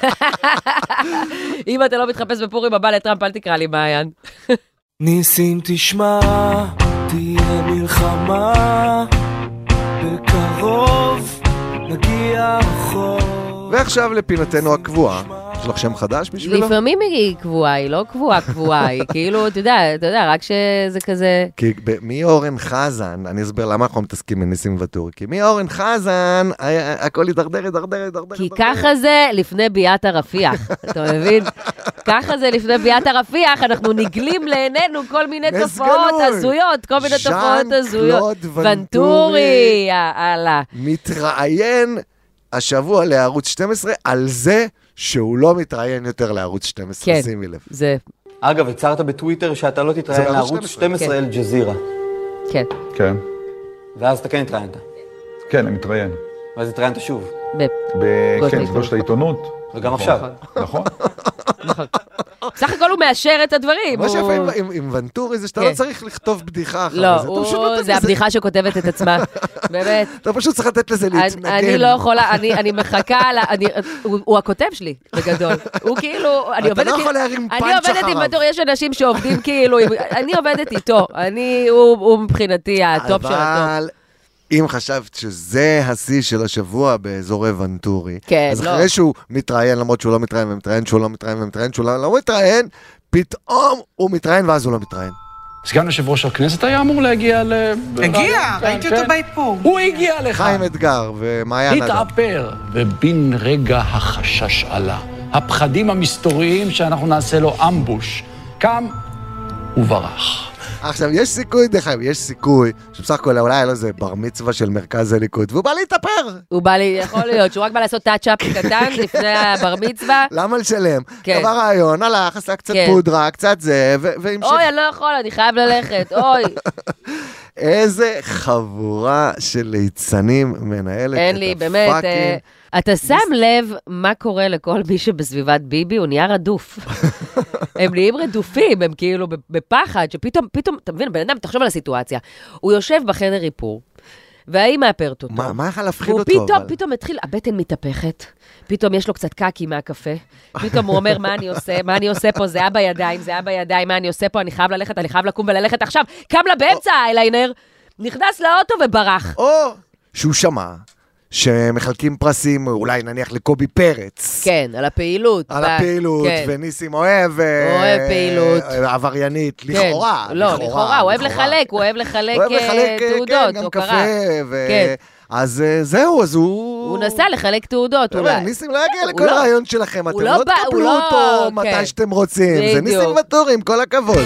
אם אתה לא מתחפש בפורים הבא לטראמפ, אל תקרא לי מעיין. ניסים תשמע, תהיה מלחמה, בקרוב נגיע רחוב. ועכשיו לפינתנו הקבועה. יש לך שם חדש בשבילו? לפעמים היא קבועה, היא לא קבועה קבועה, היא כאילו, אתה יודע, אתה יודע, רק שזה כזה... כי מי אורן חזן, אני אסבר למה אנחנו מתעסקים בניסים ואטורי, כי מי אורן חזן, הכל ידרדר, ידרדר, ידרדר. כי ככה זה לפני ביאת הרפיח, אתה מבין? ככה זה לפני ביאת הרפיח, אנחנו נגלים לעינינו כל מיני תופעות הזויות, כל מיני תופעות הזויות. ונטורי, יאללה. מתראיין השבוע לערוץ שתים עשרה על זה שהוא לא מתראיין יותר לערוץ שתים עשרה, כן, שימי לב. זה... אגב, הצהרת בטוויטר שאתה לא תתראיין לערוץ שתים עשרה אל ג'זירה. כן. כן. ואז אתה כן התראיינת. כן, אני מתראיין. ואז התראיינת שוב. כן, זה לא של העיתונות. וגם עכשיו. נכון. סך הכל הוא מאשר את הדברים. מה שיפה עם ונטורי זה שאתה לא צריך לכתוב בדיחה אחרי זה. לא, זה הבדיחה שכותבת את עצמה. באמת. אתה פשוט צריך לתת לזה להתנגן. אני לא יכולה, אני מחכה, הוא הכותב שלי, בגדול. הוא כאילו, אני עובדת אתה לא יכול להרים פאנץ' אחריו. אני עובדת עם ונטורי, יש אנשים שעובדים כאילו, אני עובדת איתו. אני, הוא מבחינתי הטופ של הטופ. אבל אם חשבת שזה השיא של השבוע באזורי ונטורי, כן, אז לא. אחרי שהוא מתראיין, למרות שהוא לא מתראיין ומתראיין, שהוא לא מתראיין ומתראיין, שהוא לא מתראיין, פתאום הוא מתראיין ואז הוא לא מתראיין. סגן יושב ראש הכנסת היה אמור להגיע ל... הגיע, ראיתי אותו באיפור. הוא הגיע לך. חיים אתגר ומעיין אדם. התאפר, ובין רגע החשש עלה. הפחדים המסתוריים שאנחנו נעשה לו אמבוש. קם וברח. עכשיו, יש סיכוי, דרך אגב, יש סיכוי, שבסך הכל אולי היה לו איזה בר מצווה של מרכז הליכוד, והוא בא להתאפר. הוא בא לי, יכול להיות, שהוא רק בא לעשות טאצ'אפ קטן לפני הבר מצווה. למה לשלם? כן. דבר רעיון, הלך, עשה קצת כן. פודרה, קצת זה, והמשיך. אוי, אני לא יכול, אני חייב ללכת, אוי. איזה חבורה של ליצנים מנהלת אין לי, באמת, אה, אתה שם לב מה קורה לכל מי שבסביבת ביבי, הוא נהיה רדוף. הם נהיים רדופים, הם כאילו בפחד, שפתאום, פתאום, אתה מבין, בן אדם, תחשוב על הסיטואציה, הוא יושב בחדר איפור, והיא מאפרת אותו. מה, מה יכול להפחיד אותו? הוא פתאום, פתאום התחיל, הבטן מתהפכת, פתאום יש לו קצת קקי מהקפה, פתאום הוא אומר, מה אני עושה, מה אני עושה פה, זה היה בידיים, זה היה בידיים, מה אני עושה פה, אני חייב ללכת, אני חייב לקום וללכת עכשיו, קם לה באמצע האייליינר, נכנס לאוטו וברח. או, שהוא שמע. שמחלקים פרסים, אולי נניח לקובי פרץ. כן, על הפעילות. על הפעילות, וניסים אוהב... אוהב פעילות. עבריינית, לכאורה. לא, לכאורה, הוא אוהב לחלק, הוא אוהב לחלק תעודות. גם קפה, אז זהו, אז הוא... הוא נסע לחלק תעודות, אולי. ניסים לא יגיע לכל רעיון שלכם, אתם לא תקבלו אותו מתי שאתם רוצים. זה ניסים ואטורי, עם כל הכבוד.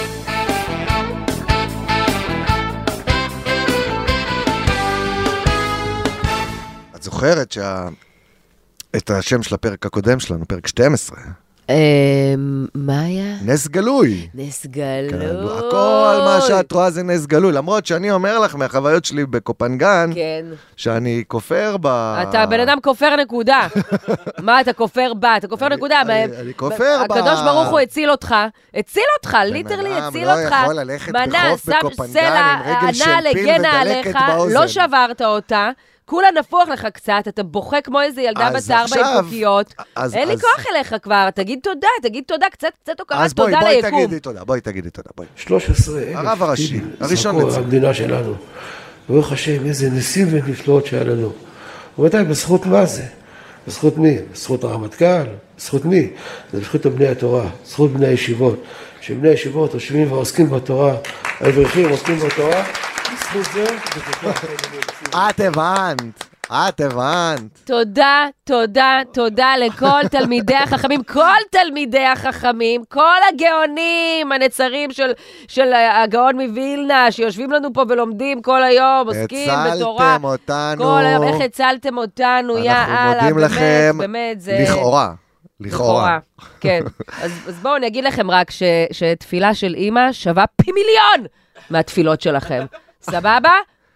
זוכרת שה... את השם של הפרק הקודם שלנו, פרק שתים עשרה. מה היה? נס גלוי. נס גלוי. הכל מה שאת רואה זה נס גלוי, למרות שאני אומר לך מהחוויות שלי בקופנגן, שאני כופר ב... אתה בן אדם כופר נקודה. מה אתה כופר בה? אתה כופר נקודה. אני כופר בה. הקדוש ברוך הוא הציל אותך. הציל אותך, ליטרלי הציל אותך. לא יכול ללכת בחוף בקופנגן עם רגל של פיל ודלקת באוזן. לא שברת אותה. כולה נפוח לך קצת, אתה בוכה כמו איזה ילדה בת ארבע עם קוקיות. אין לי כוח אליך כבר, תגיד תודה, תגיד תודה, קצת קצת הוקרת תודה ליקום. אז בואי תגידי תודה, בואי תגידי תודה, בואי. שלוש עשרה אלף. הרב הראשי, הראשון לצד. המדינה שלנו. ברוך השם, איזה ניסים ונפלאות שהיה לנו. ובוודאי, בזכות מה זה? בזכות מי? בזכות הרמטכ"ל? בזכות מי? זה בזכות בני התורה, בזכות בני הישיבות. שבני הישיבות יושבים ועוסקים בתורה, האברכים עוסקים בתורה, בזכות זה, בכוח את הבנת, את הבנת. תודה, תודה, תודה לכל תלמידי החכמים, כל תלמידי החכמים, כל הגאונים, הנצרים של, של הגאון מווילנה, שיושבים לנו פה ולומדים כל היום, עוסקים בתורה. הצלתם אותנו. כל היום, איך הצלתם אותנו, יא אללה, באמת, באמת, זה... לכאורה. לכאורה. כן. אז, אז בואו אני אגיד לכם רק ש, שתפילה של אימא שווה פי מיליון מהתפילות שלכם. סבבה?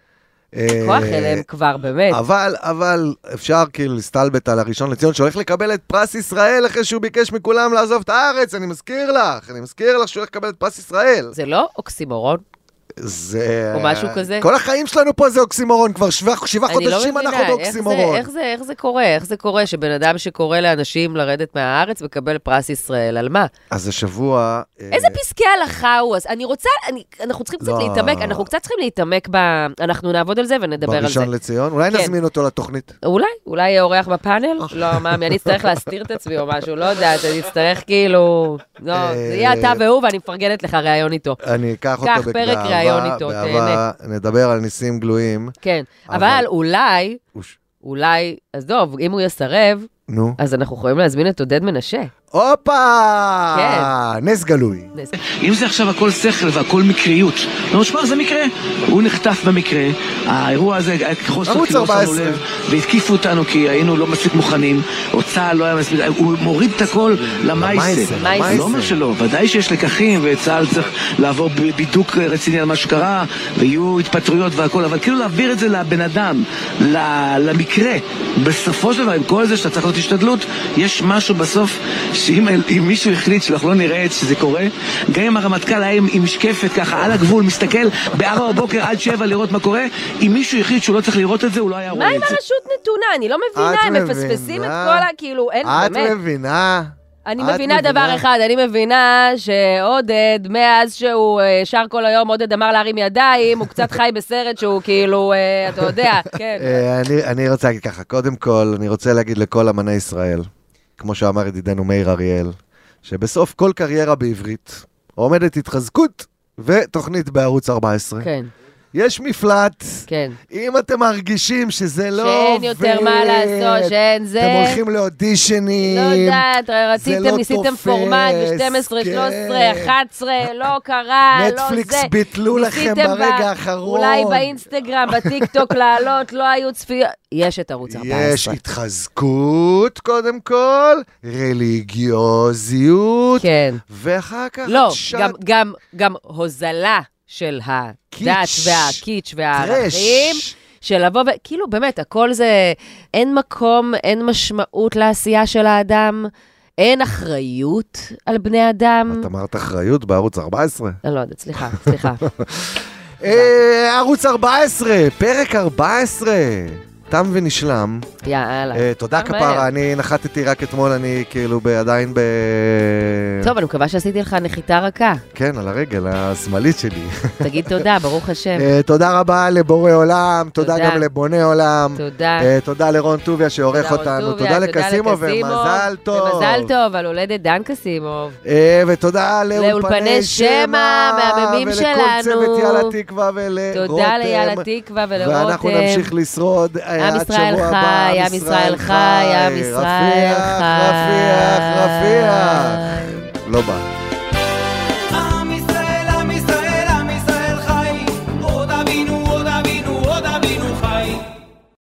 כוח אליהם כבר, באמת. אבל, אבל אפשר כאילו להסתלבט על הראשון לציון, שהולך לקבל את פרס ישראל אחרי שהוא ביקש מכולם לעזוב את הארץ, אני מזכיר לך, אני מזכיר לך שהוא הולך לקבל את פרס ישראל. זה לא אוקסימורון? זה... או משהו כזה? כל החיים שלנו פה זה אוקסימורון, כבר שבעה חודשים אנחנו באוקסימורון. איך זה, איך זה קורה? איך זה קורה שבן אדם שקורא לאנשים לרדת מהארץ מקבל פרס ישראל? על מה? אז השבוע... איזה פסקי הלכה הוא? אז אני רוצה, אני, אנחנו צריכים קצת להתעמק, אנחנו קצת צריכים להתעמק ב... אנחנו נעבוד על זה ונדבר על זה. בראשון לציון? אולי נזמין אותו לתוכנית. אולי, אולי יהיה אורח בפאנל? לא, מה, אני אצטרך להסתיר את עצמי או משהו, לא יודעת, אני אצטרך כאילו... לא, זה יהיה אתה והוא ואני מפרגנת לך ראיון איתו. אני אקח אותו בגאווה. באהבה, נדבר על ניסים גלויים. כן, אבל אולי, אולי, אז טוב, אם הוא יסרב, אז אנחנו יכולים להזמין את עודד מנשה. הופה! נס גלוי. אם זה עכשיו הכל שכל והכל מקריות, לא שמע, זה מקרה. הוא נחטף במקרה, האירוע הזה היה כחוסר כי לא שמנו לב, והתקיפו אותנו כי היינו לא מספיק מוכנים, או צהל לא היה מספיק, הוא מוריד את הכל למייסה. לא אומר שלא, ודאי שיש לקחים, וצהל צריך לעבור בידוק רציני על מה שקרה, ויהיו התפטרויות והכל, אבל כאילו להעביר את זה לבן אדם, למקרה, בסופו של דבר, עם כל זה שאתה צריך להיות השתדלות, יש משהו בסוף שאם מישהו החליט שאנחנו לא נראה את שזה קורה, גם אם הרמטכ"ל היה עם משקפת ככה על הגבול, מסתכל בארבע בבוקר עד שבע לראות מה קורה, אם מישהו החליט שהוא לא צריך לראות את זה, הוא לא היה רואה את זה. מה עם הרשות נתונה? אני לא מבינה, הם מפספסים את כל ה... כאילו, אין באמת. את מבינה? אני מבינה דבר אחד, אני מבינה שעודד, מאז שהוא שר כל היום, עודד אמר להרים ידיים, הוא קצת חי בסרט שהוא כאילו, אתה יודע, כן. אני רוצה להגיד ככה, קודם כל, אני רוצה להגיד לכל אמני ישראל, כמו שאמר ידידנו מאיר אריאל, שבסוף כל קריירה בעברית עומדת התחזקות ותוכנית בערוץ ארבע עשרה. כן. יש מפלט. כן. אם אתם מרגישים שזה לא עובד, שאין יותר מה לעשות, שאין זה... אתם הולכים לאודישנים. לא יודעת, רציתם, ניסיתם פורמט ב-שתים עשרה, שלוש עשרה, אחת עשרה, לא קרה, לא זה. נטפליקס ביטלו לכם ברגע האחרון. אולי באינסטגרם, בטיקטוק לעלות, לא היו צפיות. יש את ערוץ ארבע עשרה. יש התחזקות, קודם כל, רליגיוזיות. כן. ואחר כך... לא, גם, גם הוזלה. של הדת והקיץ' והערכים, של לבוא ו... כאילו באמת, הכל זה... אין מקום, אין משמעות לעשייה של האדם, אין אחריות על בני אדם. את אמרת אחריות בערוץ ארבע עשרה? אני לא יודעת, סליחה, סליחה. ערוץ ארבע עשרה, פרק ארבע עשרה. תם ונשלם. יאללה. תודה כפרה, אני נחתתי רק אתמול, אני כאילו עדיין ב... טוב, אני מקווה שעשיתי לך נחיתה רכה. כן, על הרגל השמאלית שלי. תגיד תודה, ברוך השם. תודה רבה לבורא עולם, תודה גם לבונה עולם. תודה. תודה לרון טוביה שעורך אותנו, תודה לקסימוב ומזל טוב. ומזל טוב, על הולדת דן קסימוב. ותודה לאולפני שמע, מהממים שלנו. ולכל צוות יאללה תקווה ולרותם. תודה ליאללה תקווה ולרותם. ואנחנו נמשיך לשרוד. עם ישראל חי, עם ישראל חי, עם ישראל חי. רפיח, רפיח, רפיח. לא בא.